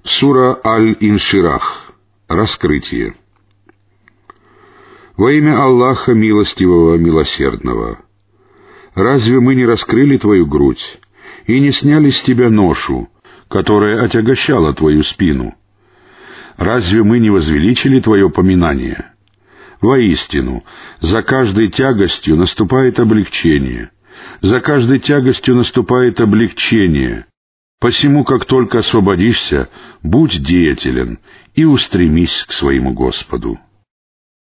Сура Аль-Инширах. Раскрытие. Во имя Аллаха Милостивого, Милосердного. Разве мы не раскрыли твою грудь и не сняли с тебя ношу, которая отягощала твою спину? Разве мы не возвеличили твое поминание? Воистину, за каждой тягостью наступает облегчение, за каждой тягостью наступает облегчение. Посему, как только освободишься, будь деятелен и устремись к своему Господу.